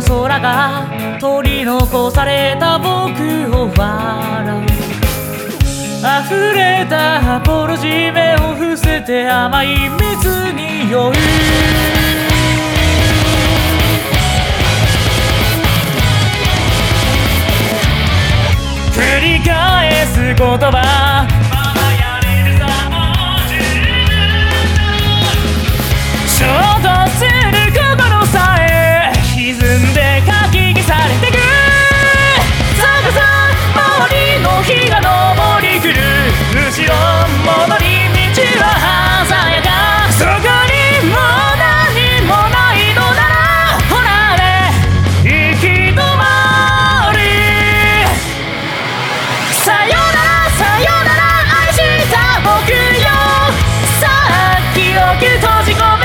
空が取り残された僕を笑う。溢れたアポロジ目を伏せて甘い蜜に酔う。繰り返す言葉、まだやれるさもう十分。衝突する心さえ歪んでかき消されてく。逆さ周りの日が昇り来る。後ろ戻り道は鮮やか。そこにもう何もないのならほらね行き止まり。さよならさよなら愛した僕よ。さあ記憶閉じ込め